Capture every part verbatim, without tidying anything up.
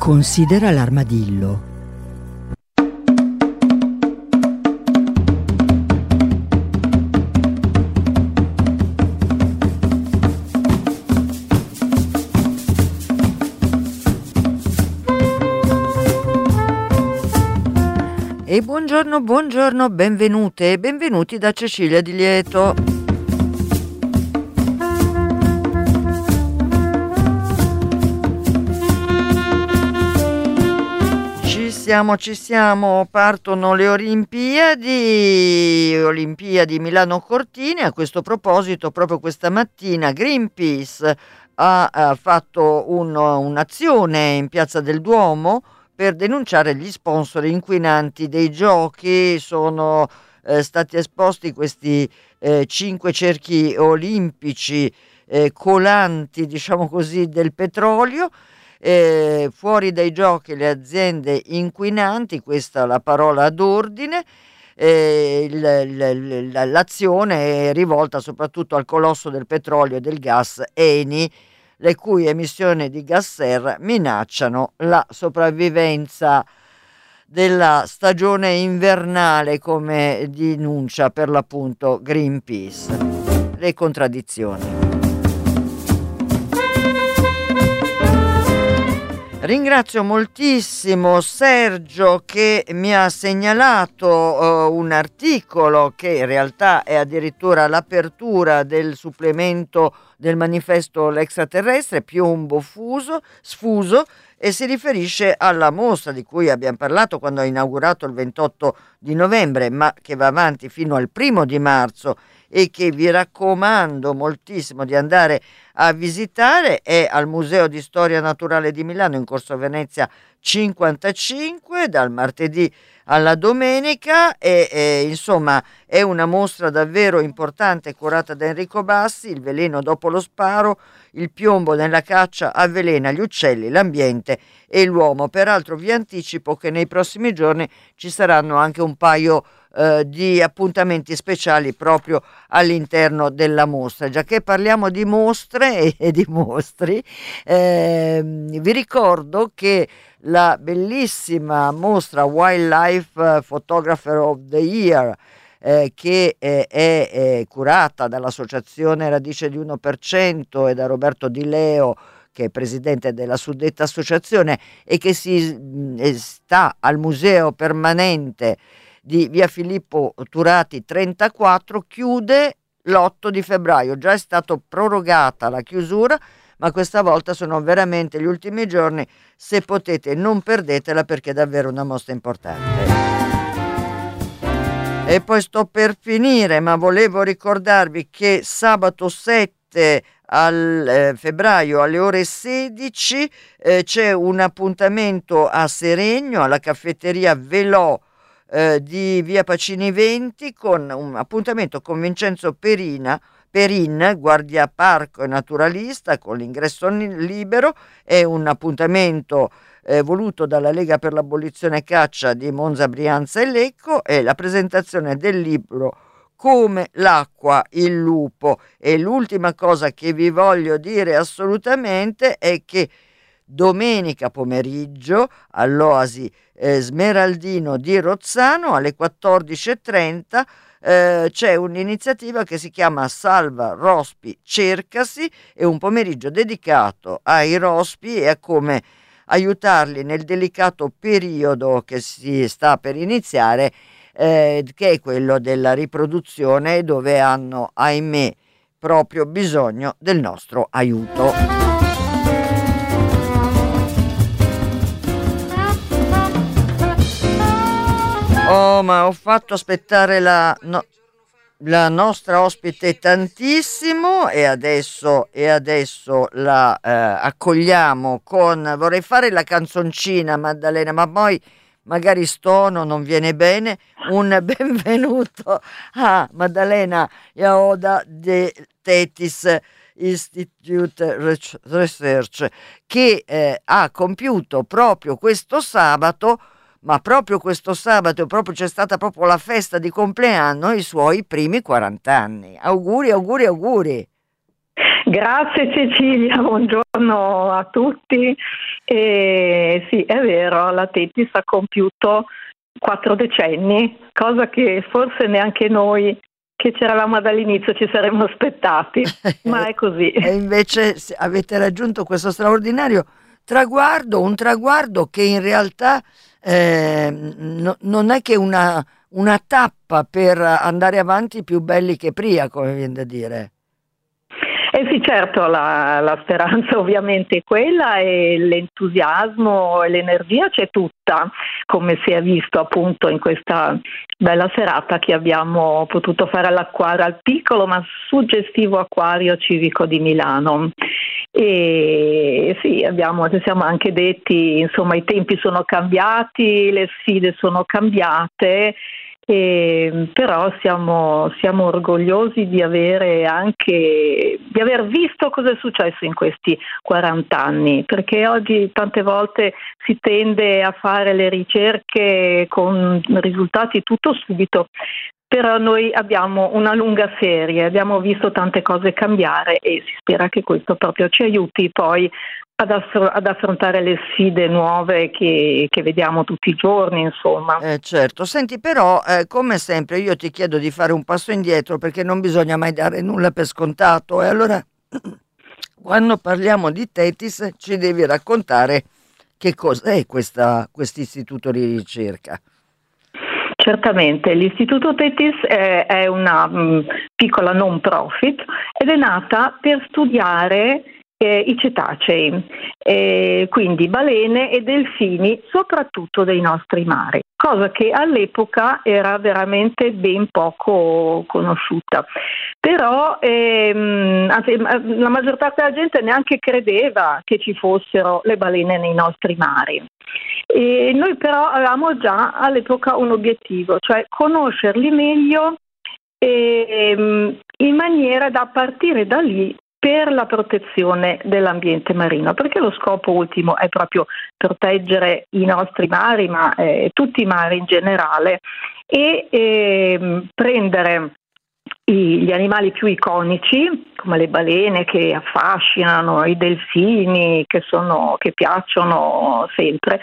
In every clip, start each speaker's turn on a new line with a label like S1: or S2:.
S1: Considera l'armadillo.
S2: E buongiorno, buongiorno, benvenute e benvenuti da Cecilia Di Lieto. Ci siamo, ci siamo, partono le Olimpiadi, Olimpiadi Milano Cortina. A questo proposito, proprio questa mattina Greenpeace ha, ha fatto un, un'azione in Piazza del Duomo per denunciare gli sponsor inquinanti dei giochi. Sono eh, stati esposti questi eh, cinque cerchi olimpici eh, colanti, diciamo così, del petrolio. Eh, fuori dai giochi le aziende inquinanti, questa è la parola d'ordine. Eh, il, il, l'azione è rivolta soprattutto al colosso del petrolio e del gas Eni, le cui emissioni di gas serra minacciano la sopravvivenza della stagione invernale, come denuncia per l'appunto Greenpeace. Le contraddizioni. Ringrazio moltissimo Sergio che mi ha segnalato uh, un articolo che in realtà è addirittura l'apertura del supplemento del manifesto L'extraterrestre, piombo fuso, sfuso, e si riferisce alla mostra di cui abbiamo parlato quando ho inaugurato il ventotto di novembre, ma che va avanti fino al primo di marzo e che vi raccomando moltissimo di andare a visitare. È al Museo di Storia Naturale di Milano in Corso Venezia cinquantacinque dal martedì alla domenica e, e insomma è una mostra davvero importante curata da Enrico Bassi. Il veleno dopo lo sparo, il piombo nella caccia avvelena gli uccelli, l'ambiente e l'uomo. Peraltro vi anticipo che nei prossimi giorni ci saranno anche un paio eh, di appuntamenti speciali proprio all'interno della mostra. Già che parliamo di mostre e, e di mostri, eh, vi ricordo che la bellissima mostra Wildlife Photographer of the Year, eh, che eh, è, è curata dall'associazione Radice di uno per cento e da Roberto Di Leo, che è presidente della suddetta associazione, e che si mh, sta al museo permanente di via Filippo Turati trentaquattro, chiude l'otto di febbraio. Già è stato prorogata la chiusura, ma questa volta sono veramente gli ultimi giorni. Se potete non perdetela, perché è davvero una mostra importante. E poi sto per finire, ma volevo ricordarvi che sabato sette al, eh, febbraio alle ore sedici eh, c'è un appuntamento a Seregno alla caffetteria Velò eh, di via Pacini venti, con un appuntamento con Vincenzo Perina Perin, guardia parco e naturalista, con l'ingresso libero. È un appuntamento eh, voluto dalla Lega per l'abolizione caccia di Monza, Brianza e Lecco, e la presentazione del libro Come l'acqua il lupo. E l'ultima cosa che vi voglio dire assolutamente è che domenica pomeriggio all'Oasi eh, Smeraldino di Rozzano alle quattordici e trenta eh, c'è un'iniziativa che si chiama Salva Rospi Cercasi. È un pomeriggio dedicato ai rospi e a come aiutarli nel delicato periodo che si sta per iniziare, eh, che è quello della riproduzione, dove hanno, ahimè, proprio bisogno del nostro aiuto. Oh, ma ho fatto aspettare la, no, la nostra ospite tantissimo e adesso, e adesso la eh, accogliamo con... Vorrei fare la canzoncina, Maddalena, ma poi magari stono, non viene bene. Un benvenuto a Maddalena Iaoda de Tetis Institute Research, che eh, ha compiuto proprio questo sabato ma proprio questo sabato proprio c'è stata proprio la festa di compleanno, i suoi primi quaranta anni. Auguri, auguri, auguri.
S3: Grazie Cecilia, buongiorno a tutti. E sì, è vero, la Tethys ha compiuto quattro decenni, cosa che forse neanche noi che c'eravamo dall'inizio ci saremmo aspettati, ma è così.
S2: E invece avete raggiunto questo straordinario traguardo, un traguardo che in realtà eh, no, non è che una, una tappa per andare avanti più belli che prima, come viene da dire.
S3: Eh sì, certo, la, la speranza ovviamente è quella, e l'entusiasmo e l'energia c'è tutta, come si è visto appunto in questa bella serata che abbiamo potuto fare all'acquario, al piccolo ma suggestivo acquario civico di Milano. E sì, abbiamo, ci siamo anche detti, insomma, i tempi sono cambiati, le sfide sono cambiate. E, però siamo, siamo orgogliosi di avere anche di aver visto cosa è successo in questi quaranta anni, perché oggi tante volte si tende a fare le ricerche con risultati tutto subito, però noi abbiamo una lunga serie, abbiamo visto tante cose cambiare e si spera che questo proprio ci aiuti poi ad, aff- ad affrontare le sfide nuove che, che vediamo tutti i giorni, insomma.
S2: Eh, certo, senti però, eh, come sempre io ti chiedo di fare un passo indietro perché non bisogna mai dare nulla per scontato, e allora quando parliamo di Tethys ci devi raccontare che cos'è questo istituto di ricerca.
S3: Certamente, l'Istituto Tethys è, è una mh, piccola non profit ed è nata per studiare eh, i cetacei, eh, quindi balene e delfini, soprattutto dei nostri mari, cosa che all'epoca era veramente ben poco conosciuta. Però ehm, anzi, la maggior parte della gente neanche credeva che ci fossero le balene nei nostri mari. E noi però avevamo già all'epoca un obiettivo, cioè conoscerli meglio ehm, in maniera da partire da lì per la protezione dell'ambiente marino, perché lo scopo ultimo è proprio proteggere i nostri mari, ma eh, tutti i mari in generale, e ehm, prendere i, gli animali più iconici, come le balene che affascinano, i delfini che, sono, che piacciono sempre.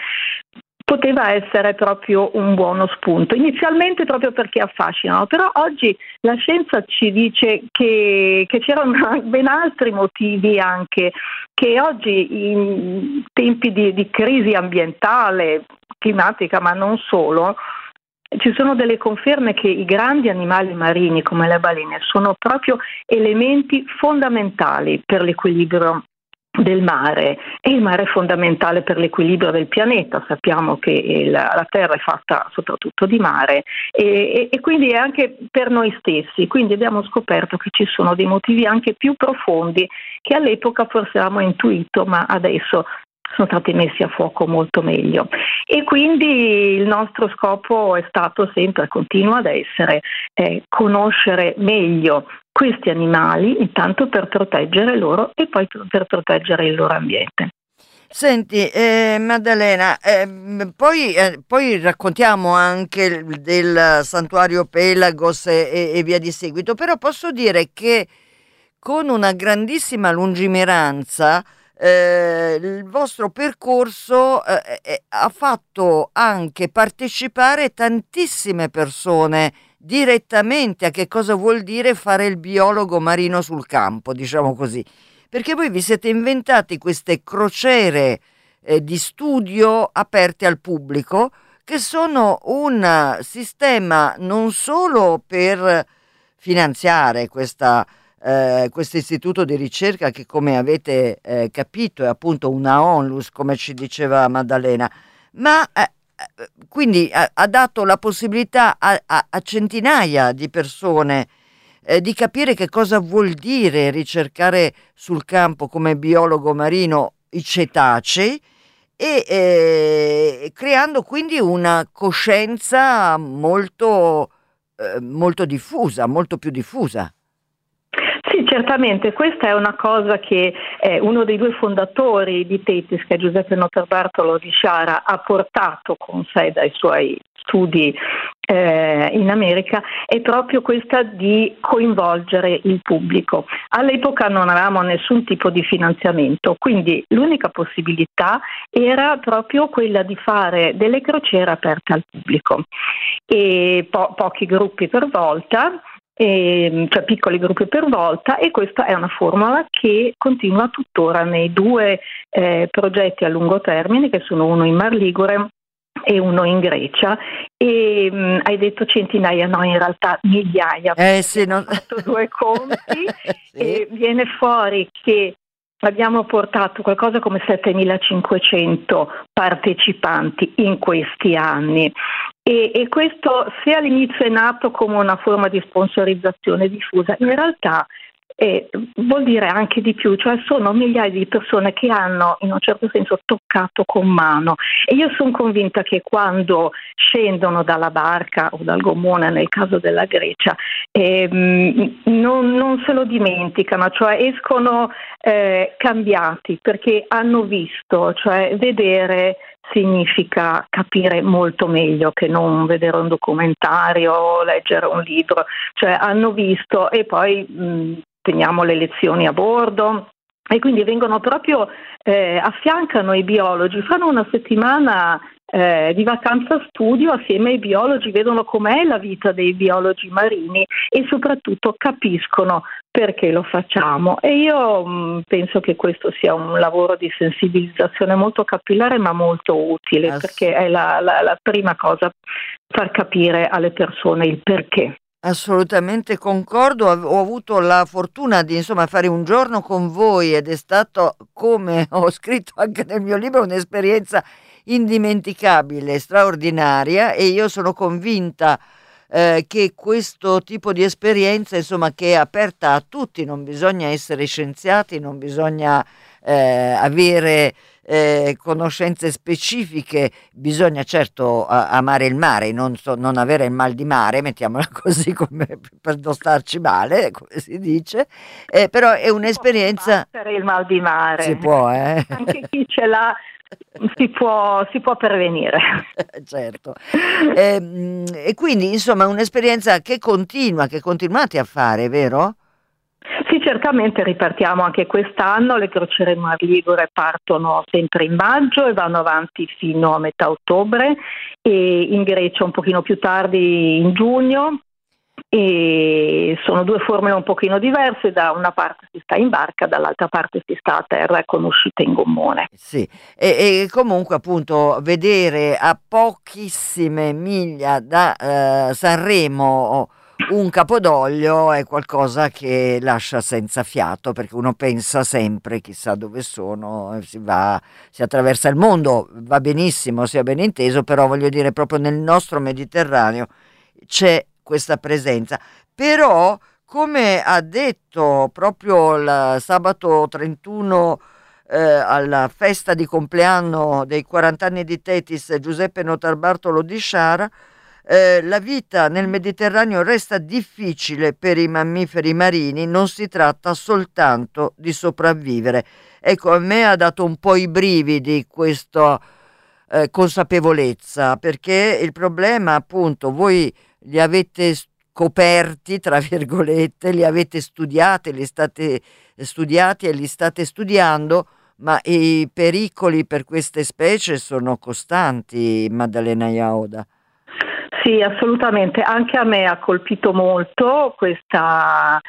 S3: Poteva essere proprio un buono spunto, inizialmente proprio perché affascinano, però oggi la scienza ci dice che, che c'erano ben altri motivi anche, che oggi in tempi di, di crisi ambientale, climatica, ma non solo, ci sono delle conferme che i grandi animali marini come le balene sono proprio elementi fondamentali per l'equilibrio del mare, e il mare è fondamentale per l'equilibrio del pianeta. Sappiamo che la, la Terra è fatta soprattutto di mare e, e, e quindi è anche per noi stessi, quindi abbiamo scoperto che ci sono dei motivi anche più profondi che all'epoca forse avevamo intuito, ma adesso sono stati messi a fuoco molto meglio. E quindi il nostro scopo è stato sempre, continua ad essere, eh, conoscere meglio questi animali, intanto per proteggere loro e poi per proteggere il loro ambiente.
S2: Senti, eh, Maddalena, eh, poi, eh, poi raccontiamo anche del santuario Pelagos e, e, e via di seguito, però posso dire che con una grandissima lungimiranza eh, il vostro percorso eh, eh, ha fatto anche partecipare tantissime persone direttamente a che cosa vuol dire fare il biologo marino sul campo, diciamo così, perché voi vi siete inventati queste crociere eh, di studio aperte al pubblico, che sono un sistema non solo per finanziare questa Eh, questo istituto di ricerca che, come avete eh, capito, è appunto una onlus, come ci diceva Maddalena, ma eh, quindi ha, ha dato la possibilità a, a, a centinaia di persone eh, di capire che cosa vuol dire ricercare sul campo come biologo marino i cetacei, e eh, creando quindi una coscienza molto, eh, molto diffusa, molto più diffusa.
S3: Sì, certamente, questa è una cosa che eh, uno dei due fondatori di Tethys, che è Giuseppe Notarbartolo di Sciara, ha portato con sé dai suoi studi eh, in America è proprio questa di coinvolgere il pubblico. All'epoca non avevamo nessun tipo di finanziamento, quindi l'unica possibilità era proprio quella di fare delle crociere aperte al pubblico e po- pochi gruppi per volta. E, cioè piccoli gruppi per volta, e questa è una formula che continua tuttora nei due eh, progetti a lungo termine, che sono uno in Mar Ligure e uno in Grecia. E mh, hai detto centinaia, no, in realtà migliaia,
S2: Eh sì, non...
S3: ho fatto due conti
S2: sì.
S3: E viene fuori che abbiamo portato qualcosa come settemilacinquecento partecipanti in questi anni. E, e questo, se all'inizio è nato come una forma di sponsorizzazione diffusa, in realtà eh, vuol dire anche di più, cioè sono migliaia di persone che hanno in un certo senso toccato con mano, e io sono convinta che quando scendono dalla barca o dal gommone, nel caso della Grecia, ehm, non, non se lo dimenticano, cioè escono eh, cambiati, perché hanno visto, cioè vedere significa capire molto meglio che non vedere un documentario o leggere un libro, cioè hanno visto, e poi mh, teniamo le lezioni a bordo e quindi vengono proprio, eh, affiancano i biologi, fanno una settimana eh, di vacanza studio assieme ai biologi, vedono com'è la vita dei biologi marini e soprattutto capiscono perché lo facciamo. E io mh, penso che questo sia un lavoro di sensibilizzazione molto capillare ma molto utile,
S2: Ass-
S3: perché è la, la, la prima cosa, far capire alle persone il perché.
S2: Assolutamente concordo, Av- ho avuto la fortuna di insomma fare un giorno con voi ed è stato, come ho scritto anche nel mio libro, un'esperienza indimenticabile, straordinaria, e io sono convinta eh, che questo tipo di esperienza, insomma, che è aperta a tutti, non bisogna essere scienziati, non bisogna eh, avere eh, conoscenze specifiche, bisogna certo a- amare il mare, non, so- non avere il mal di mare, mettiamola così, come per non starci male, come si dice, eh, però è un'esperienza...
S3: Combattere il mal di
S2: Si
S3: mare,
S2: può, eh?
S3: anche chi ce l'ha si può, si può prevenire.
S2: Certo. Ehm, E, quindi, insomma, è un'esperienza che continua, che continuate a fare, vero?
S3: Sì, certamente ripartiamo anche quest'anno, le crociere in Mar Ligure partono sempre in maggio e vanno avanti fino a metà ottobre, e in Grecia un pochino più tardi in giugno, e sono due formule un pochino diverse, da una parte si sta in barca, dall'altra parte si sta a terra con uscita in gommone.
S2: Sì, e, e comunque appunto vedere a pochissime miglia da eh, Sanremo un capodoglio è qualcosa che lascia senza fiato, perché uno pensa sempre chissà dove sono, eh, si va, si attraversa il mondo, va benissimo, sia ben inteso, però voglio dire proprio nel nostro Mediterraneo c'è questa presenza. Però, come ha detto proprio il sabato trentuno eh, alla festa di compleanno dei quaranta anni di Tetis Giuseppe Notarbartolo di Sciara, eh, la vita nel Mediterraneo resta difficile per i mammiferi marini, non si tratta soltanto di sopravvivere. Ecco, a me ha dato un po' i brividi questa eh, consapevolezza, perché il problema, appunto, voi li avete scoperti, tra virgolette, li avete studiati, li state studiati e li state studiando, ma i pericoli per queste specie sono costanti, Maddalena Iaoda.
S3: Sì, assolutamente. Anche a me ha colpito molto questa,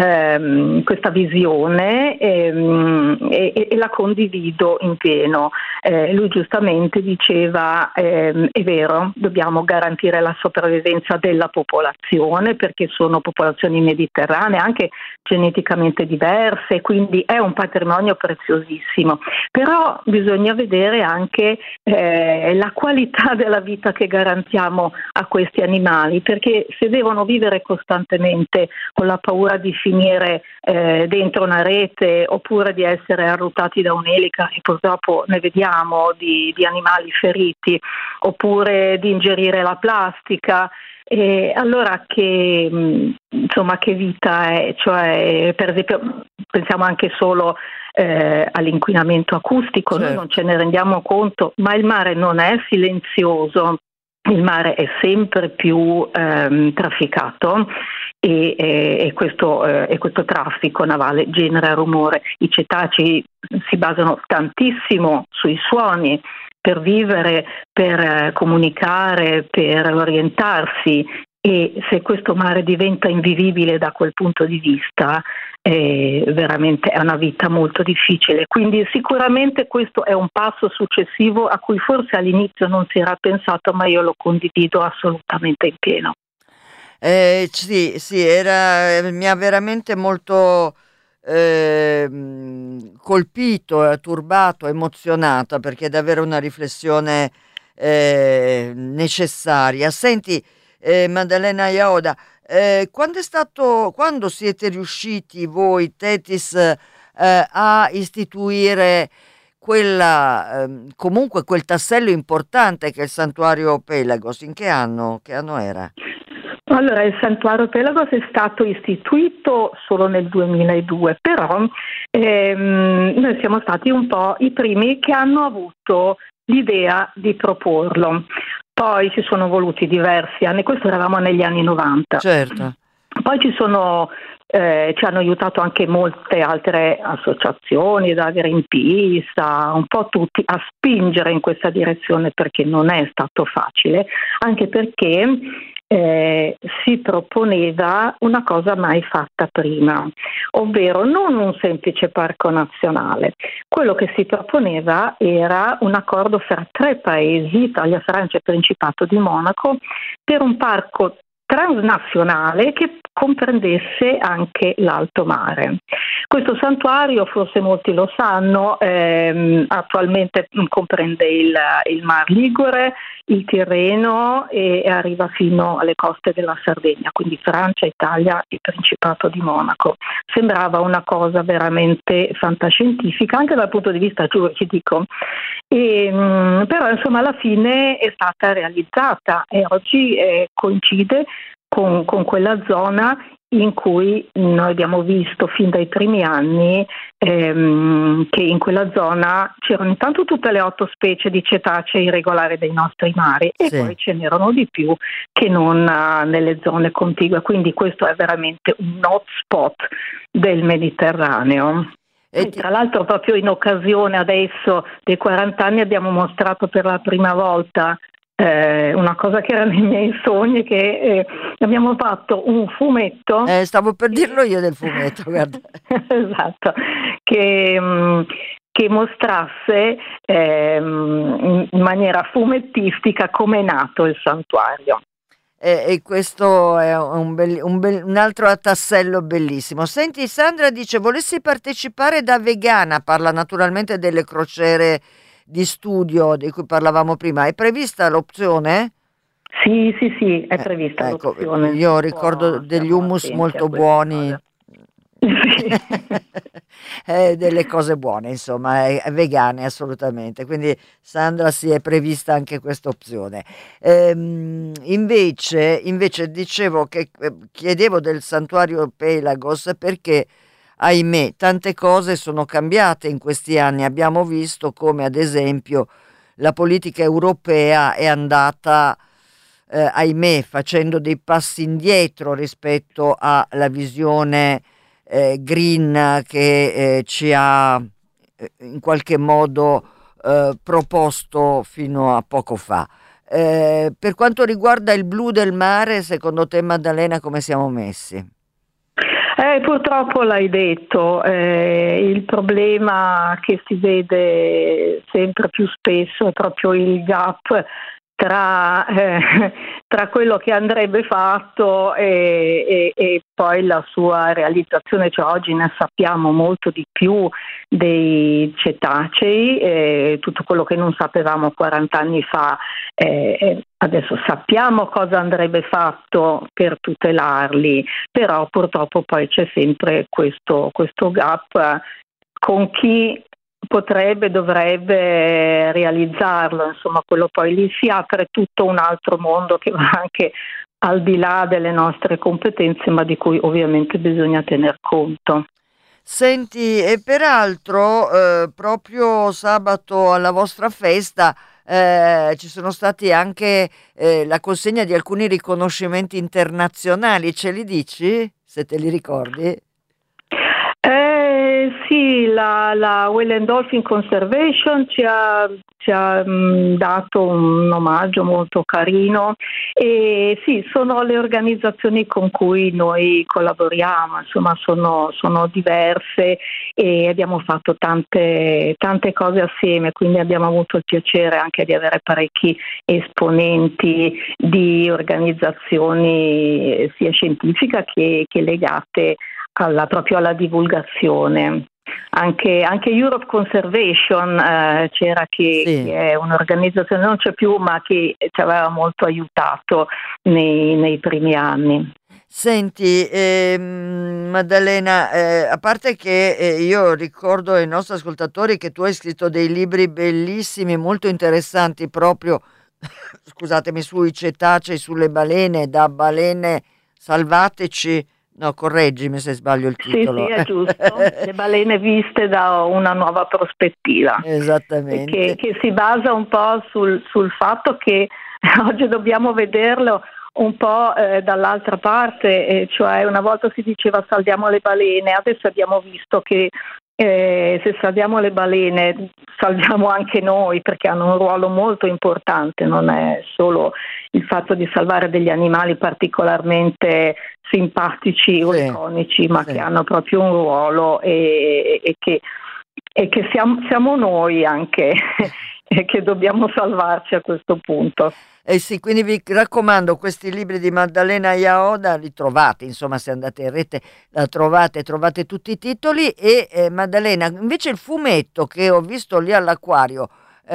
S3: ehm, questa visione, ehm, e, e la condivido in pieno. Eh, lui giustamente diceva, ehm, è vero, dobbiamo garantire la sopravvivenza della popolazione, perché sono popolazioni mediterranee, anche geneticamente diverse, quindi è un patrimonio preziosissimo. Però bisogna vedere anche eh, la qualità della vita che garantiamo a questi animali, perché se devono vivere costantemente con la paura di finire eh, dentro una rete oppure di essere arruotati da un'elica, e purtroppo ne vediamo di, di animali feriti, oppure di ingerire la plastica, e allora che insomma che vita è? Cioè, per esempio, pensiamo anche solo eh, all'inquinamento acustico,
S2: Certo.
S3: Noi non ce ne rendiamo conto, ma il mare non è silenzioso. il mare è sempre più ehm, trafficato e, e, e, questo, eh, e questo traffico navale genera rumore. I cetacei si basano tantissimo sui suoni per vivere, per eh, comunicare, per orientarsi, e se questo mare diventa invivibile da quel punto di vista, eh, veramente è una vita molto difficile. Quindi sicuramente questo è un passo successivo a cui forse all'inizio non si era pensato, ma io lo condivido assolutamente in pieno.
S2: Eh, sì, sì, era, mi ha veramente molto eh, colpito, eh, turbato, emozionata, perché è davvero una riflessione eh, necessaria. Senti, eh, Maddalena Jaoda, eh, quando è stato, quando siete riusciti voi, Tethys, eh, a istituire quella, ehm, comunque quel tassello importante che è il Santuario Pelagos? In che anno? Che anno era?
S3: Allora, il Santuario Pelagos è stato istituito solo nel duemiladue, però ehm, noi siamo stati un po' i primi che hanno avuto l'idea di proporlo. Poi ci sono voluti diversi anni, questo eravamo negli anni novanta.
S2: Certo.
S3: Poi ci sono, eh, ci hanno aiutato anche molte altre associazioni, da Greenpeace a un po' tutti, a spingere in questa direzione, perché non è stato facile, anche perché Eh, si proponeva una cosa mai fatta prima, ovvero non un semplice parco nazionale. Quello che si proponeva era un accordo fra tre paesi, Italia, Francia e Principato di Monaco, per un parco transnazionale che comprendesse anche l'alto mare. Questo santuario, forse molti lo sanno, ehm, attualmente comprende il, il Mar Ligure, il Tirreno e arriva fino alle coste della Sardegna, quindi Francia, Italia e Principato di Monaco. Sembrava una cosa veramente fantascientifica, anche dal punto di vista giuridico, e, mh, però insomma alla fine è stata realizzata e oggi eh, coincide con, con quella zona in cui noi abbiamo visto fin dai primi anni ehm, che in quella zona c'erano intanto tutte le otto specie di cetacei irregolari dei nostri mari, e
S2: Sì.
S3: poi ce n'erano di più che non uh, nelle zone contigue, quindi questo è veramente un hotspot del Mediterraneo. E tra l'altro proprio in occasione adesso dei quaranta anni abbiamo mostrato per la prima volta Eh, una cosa che era nei miei sogni, che eh, abbiamo fatto un fumetto.
S2: Eh, stavo per dirlo io del fumetto, guarda.
S3: Esatto, che, mh, che mostrasse ehm, in maniera fumettistica come è nato il santuario.
S2: E, e questo è un, bel, un, bel, un altro tassello bellissimo. Senti, Sandra dice: volessi partecipare da vegana, parla naturalmente delle crociere di studio di cui parlavamo prima. È prevista l'opzione?
S3: Sì, sì, sì, è prevista
S2: eh, ecco,
S3: l'opzione.
S2: io ricordo oh, degli hummus molto buoni. eh, delle cose buone, insomma, è, è vegane assolutamente, quindi Sandra si è prevista anche questa opzione. Ehm, invece, invece dicevo che eh, chiedevo del Santuario Pelagos perché, ahimè, tante cose sono cambiate in questi anni. Abbiamo visto come, ad esempio, la politica europea è andata, eh, ahimè, facendo dei passi indietro rispetto alla visione eh, green che eh, ci ha eh, in qualche modo eh, proposto fino a poco fa. Eh, per quanto riguarda il blu del mare, secondo te, Maddalena, come siamo messi?
S3: Eh, purtroppo l'hai detto, eh, il problema che si vede sempre più spesso è proprio il gap tra, eh, tra quello che andrebbe fatto e, e, e poi la sua realizzazione. Cioè, oggi ne sappiamo molto di più dei cetacei, eh, tutto quello che non sapevamo quaranta anni fa, eh, adesso sappiamo cosa andrebbe fatto per tutelarli, però purtroppo poi c'è sempre questo, questo gap con chi potrebbe, dovrebbe realizzarlo. Insomma, quello poi lì si apre tutto un altro mondo che va anche al di là delle nostre competenze, ma di cui ovviamente bisogna tener conto.
S2: Senti, e peraltro eh, proprio sabato alla vostra festa eh, ci sono stati anche eh, la consegna di alcuni riconoscimenti internazionali, ce li dici? Se te li ricordi?
S3: Eh, sì, la, la Whale and Dolphin Conservation ci ha, ci ha mh, dato un omaggio molto carino e sì, sono le organizzazioni con cui noi collaboriamo, insomma sono, sono diverse e abbiamo fatto tante, tante cose assieme, quindi abbiamo avuto il piacere anche di avere parecchi esponenti di organizzazioni sia scientifiche che, che legate alla, proprio alla divulgazione. Anche, anche Europe Conservation eh, c'era che,
S2: Sì.
S3: che è un'organizzazione, non c'è più, ma che ci aveva molto aiutato nei, nei primi anni.
S2: Senti, ehm, Maddalena, eh, a parte che eh, io ricordo ai nostri ascoltatori che tu hai scritto dei libri bellissimi, molto interessanti proprio, scusatemi, sui cetacei, sulle balene, da balene salvateci. No, correggimi se sbaglio il titolo.
S3: Sì, sì, è giusto. Le balene viste da una nuova prospettiva.
S2: Esattamente.
S3: Che, che si basa un po' sul, sul fatto che oggi dobbiamo vederlo un po' eh, dall'altra parte, eh, cioè una volta si diceva salviamo le balene, adesso abbiamo visto che eh, se salviamo le balene salviamo anche noi, perché hanno un ruolo molto importante, non è solo il fatto di salvare degli animali particolarmente simpatici o
S2: Sì,
S3: iconici, ma
S2: sì.
S3: che hanno proprio un ruolo e, e che, e che siamo, siamo noi anche che dobbiamo salvarci a questo punto.
S2: Eh sì, quindi vi raccomando questi libri di Maddalena Iaoda, li trovate, insomma se andate in rete la trovate, trovate tutti i titoli e eh, Maddalena, invece il fumetto che ho visto lì all'acquario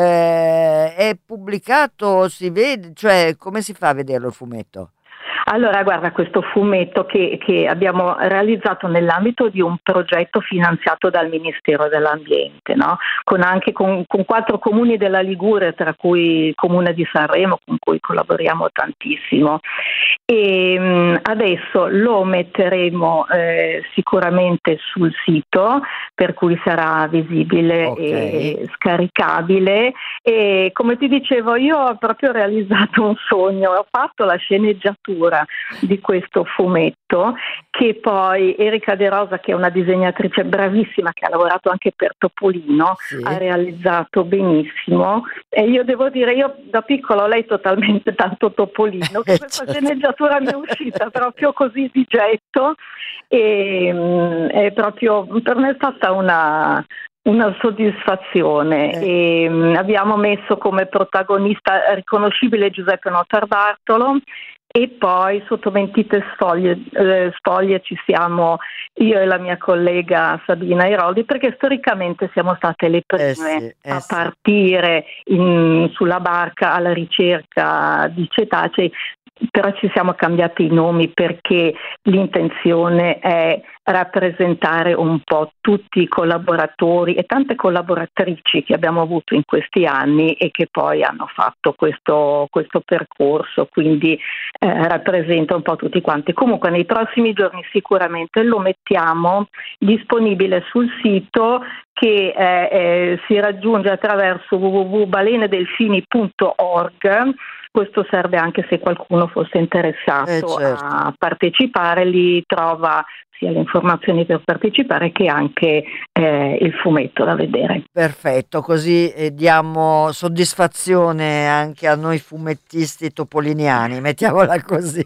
S2: eh, è pubblicato, si vede, cioè come si fa a vederlo il fumetto?
S3: Allora, guarda, questo fumetto che, che abbiamo realizzato nell'ambito di un progetto finanziato dal Ministero dell'Ambiente, no? Con anche con, con quattro comuni della Liguria, tra cui il comune di Sanremo, con cui collaboriamo tantissimo. E mh, adesso lo metteremo eh, sicuramente sul sito, per cui sarà visibile
S2: Ok.
S3: e scaricabile. E come ti dicevo, io ho proprio realizzato un sogno, ho fatto la sceneggiatura di questo fumetto che poi Erika De Rosa, che è una disegnatrice bravissima che ha lavorato anche per Topolino,
S2: Sì.
S3: ha realizzato benissimo e io devo dire, io da piccola ho letto talmente tanto Topolino che questa
S2: Certo.
S3: sceneggiatura mi è uscita proprio così di getto e mh, è proprio per me è stata una Una soddisfazione
S2: Eh.
S3: e mh, abbiamo messo come protagonista riconoscibile Giuseppe Notarbartolo e poi sotto mentite spoglie, eh, spoglie ci siamo io e la mia collega Sabina Iroldi, perché storicamente siamo state le prime
S2: Eh sì, eh
S3: a
S2: sì.
S3: partire in, sulla barca alla ricerca di cetacei, però ci siamo cambiati i nomi perché l'intenzione è rappresentare un po' tutti i collaboratori e tante collaboratrici che abbiamo avuto in questi anni e che poi hanno fatto questo, questo percorso, quindi eh, rappresenta un po' tutti quanti. Comunque nei prossimi giorni sicuramente lo mettiamo disponibile sul sito che eh, eh, si raggiunge attraverso w w w punto balenedelfini punto org. Questo serve anche se qualcuno fosse interessato
S2: Eh, certo.
S3: a partecipare, lì trova sia le informazioni per partecipare che anche eh, il fumetto da vedere.
S2: Perfetto, così eh, diamo soddisfazione anche a noi fumettisti topoliniani, mettiamola così.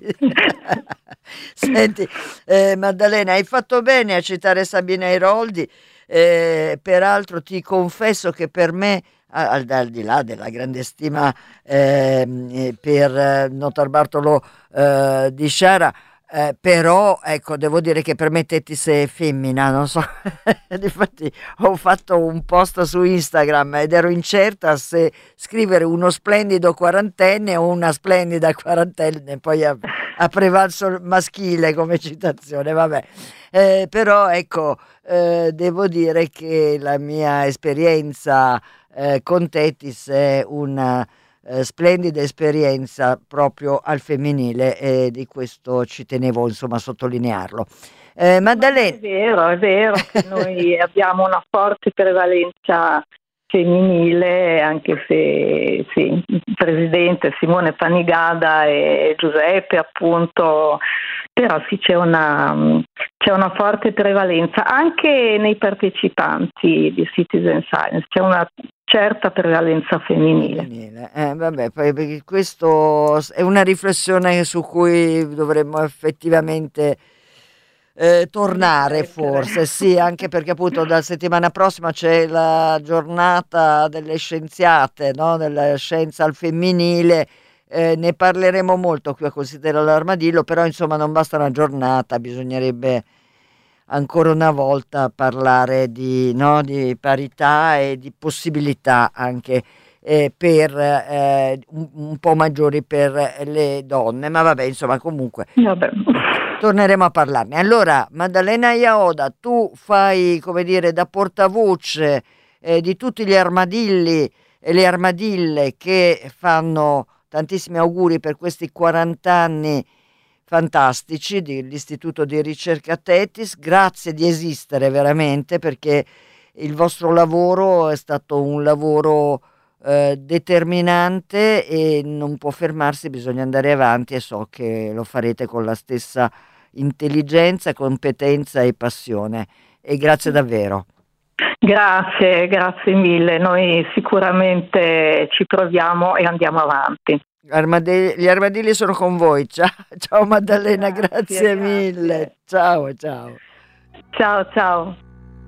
S2: Senti, eh, Maddalena, hai fatto bene a citare Sabina Iroldi, eh, peraltro ti confesso che per me, al, al di là della grande stima ehm, eh, per eh, Notarbartolo eh, di Sciara, eh, però ecco, devo dire che per me Tetis è femmina, non so. Difatti ho fatto un post su Instagram ed ero incerta se scrivere uno splendido quarantenne o una splendida quarantenne, poi ha, ha prevalso il maschile come citazione, vabbè. Eh, però ecco, eh, devo dire che la mia esperienza eh, con Tetis è una eh, splendida esperienza proprio al femminile e di questo ci tenevo insomma a sottolinearlo. Eh, Maddalena.
S3: È vero, è vero che noi abbiamo una forte prevalenza femminile, anche se sì, il presidente Simone Panigada e Giuseppe appunto, però sì c'è una, c'è una forte prevalenza anche nei partecipanti di Citizen Science, c'è una certa prevalenza femminile.
S2: femminile. Eh, vabbè, poi perché questo è una riflessione su cui dovremmo effettivamente Eh, tornare forse, sì, anche perché appunto dalla settimana prossima c'è la giornata delle scienziate, no? Della scienza al femminile, eh, ne parleremo molto qui a Considera l'Armadillo, però insomma non basta una giornata, bisognerebbe ancora una volta parlare di, no? Di parità e di possibilità anche eh, per eh, un, un po' maggiori per le donne, ma vabbè, insomma, comunque
S3: Vabbè.
S2: torneremo a parlarne. Allora, Maddalena Iaoda, tu fai, come dire, da portavoce eh, di tutti gli armadilli e le armadille che fanno tantissimi auguri per questi quaranta anni fantastici dell'Istituto di Ricerca Tethys. Grazie di esistere veramente, perché il vostro lavoro è stato un lavoro eh, determinante e non può fermarsi, bisogna andare avanti, e so che lo farete con la stessa intelligenza, competenza e passione, e grazie davvero.
S3: Grazie, grazie mille, noi sicuramente ci proviamo e andiamo avanti.
S2: Armade- gli armadilli sono con voi. Ciao, ciao Maddalena, grazie,
S3: Grazie,
S2: mille.
S3: grazie.
S2: Ciao, ciao.
S3: Ciao, ciao.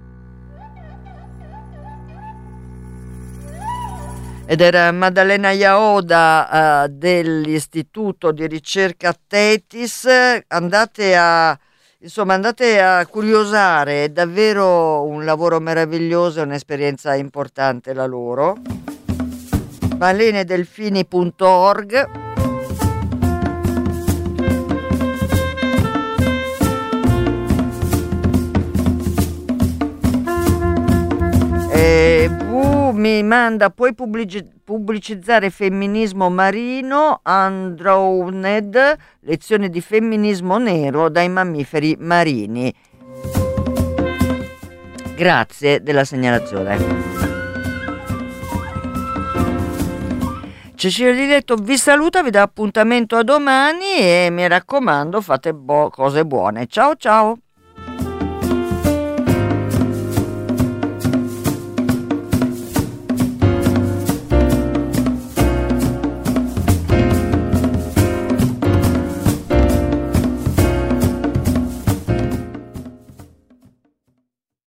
S2: Ed era Maddalena Iaoda uh, dell'Istituto di Ricerca Tethys. Andate a insomma andate a curiosare, è davvero un lavoro meraviglioso, è un'esperienza importante la loro. balenedelfini punto org. E V mi manda, puoi pubblici- pubblicizzare femminismo marino, Androwned, lezioni di femminismo nero dai mammiferi marini. Grazie della segnalazione. Cecilia Liletto vi saluta, vi dà appuntamento a domani e mi raccomando fate bo- cose buone. Ciao ciao!